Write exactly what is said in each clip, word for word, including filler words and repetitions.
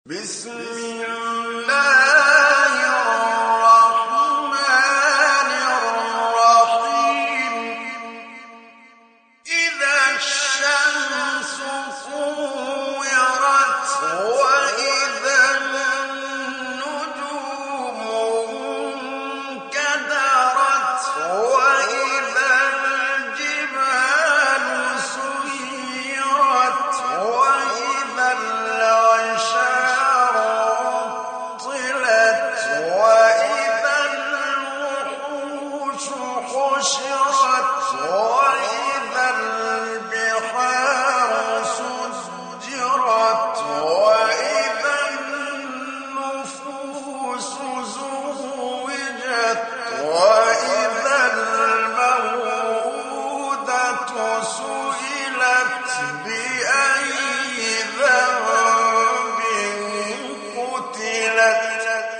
بسم الله الرحمن الرحيم إذا الشمس كورت وإذا النجوم انكدرت وإذا الجبال سيرت وإذا العشار عطلت وإذا الوحوش حشرت وإذا البحار سجرت وإذا النفوس زوجت وإذا الموءودة سئلت بأي ذنب قتلت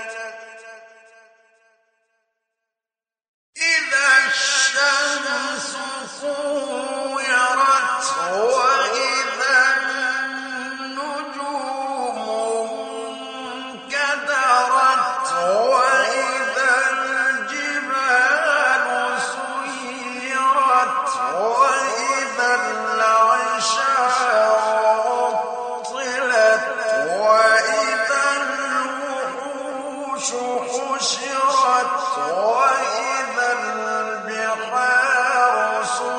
إذا الشمس كورت وإذا النجوم انكدرت وإذا الجبال سيرت وإذا العشار عطلت وإذا الوحوش حشرت وإذا البحار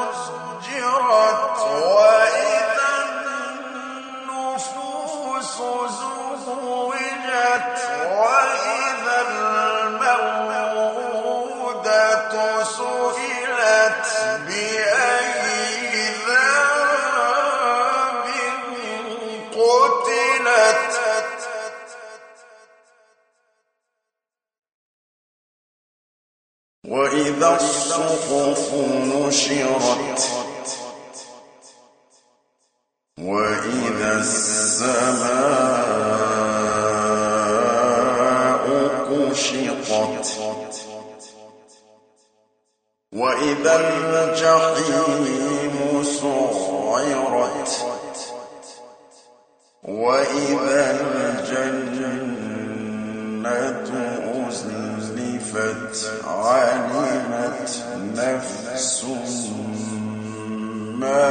سجرت وإذا النفوس زوجت وإذا الموءودة سئلت بأي ذنب قتلت وإذا الصحف نشرت وإذا السماء كشطت وإذا الجحيم سعرت وإذا الجنة أزلفت علمت نفس ما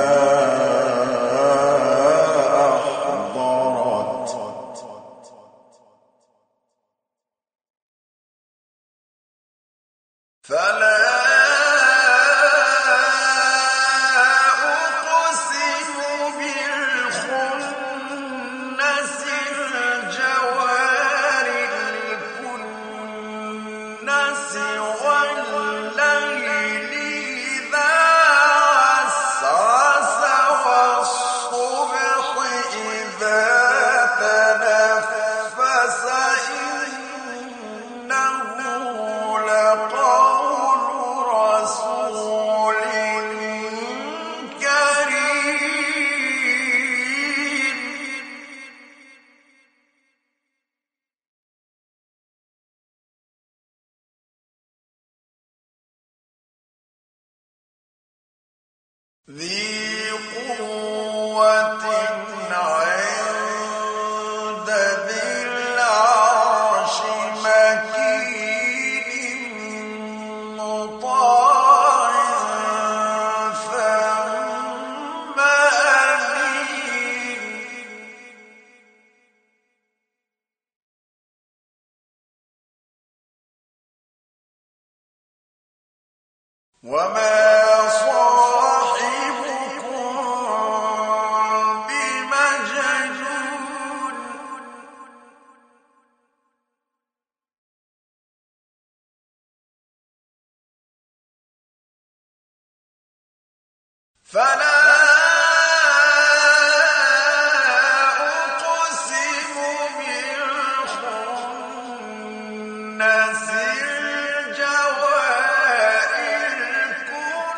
أحضرت فلا أقسم بالخنس الجوار الكنس والليل إذا عسعس والصبح إذا تنفس إنه لقول رسول كريم ذي قوة عند ذي العرش مكين مطاع ثم أمين وما صاحبكم بمجنون فلا أقسم بالخنس الجوار الكنس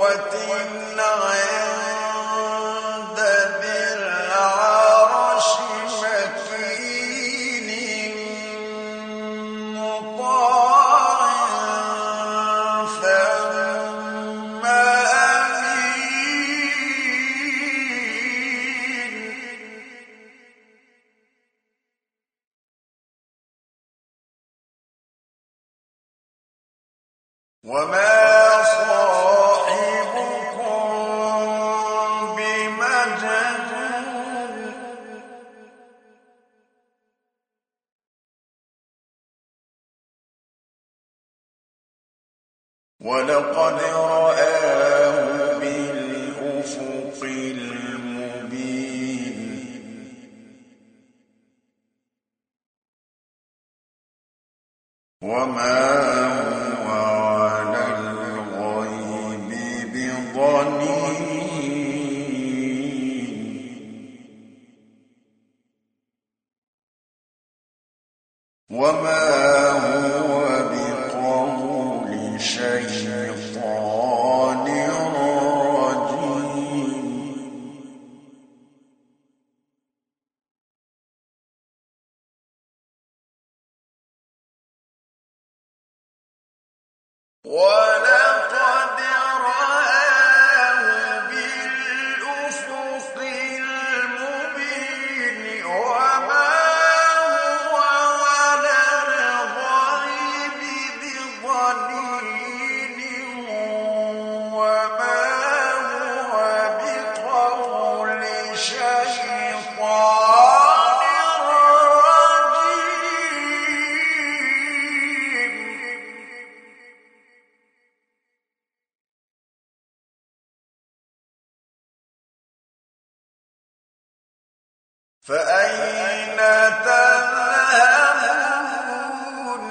عند ذي العرش مكين مطاع ثم أمين وما صاحبكم بمجنون ولقد رآه بالأفق المبين وما هو على الغيب بضنين وما هو بقول شيطان رجيم ولقد رآه بالأفق المبين وما هو على الغيب بضنين وما هو بقول شيطان رجيم فأين تذهبون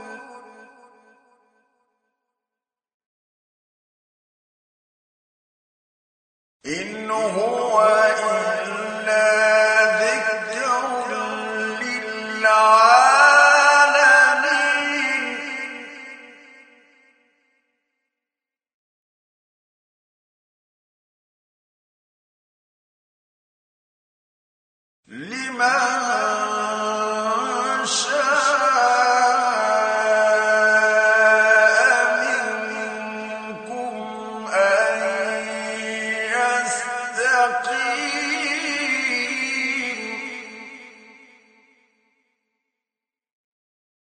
إن هو إلا ذكر للعالمين لمن شاء منكم أن يستقيم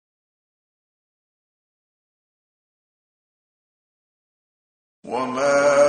وما